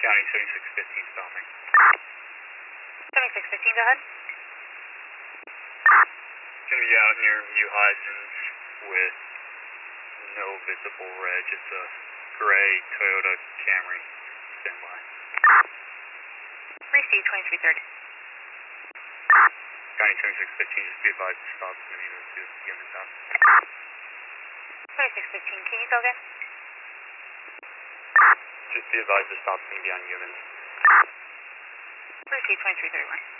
County 7615 stopping. 7615, go ahead. Gonna be out near View Horizons with no visible reg. It's a gray Toyota Camry. Stand by. Receive 2330. County 7615, just be advised to stop as many of those two units out. 2615, can you go again? Just be advised to stop as many units. Receive 2331.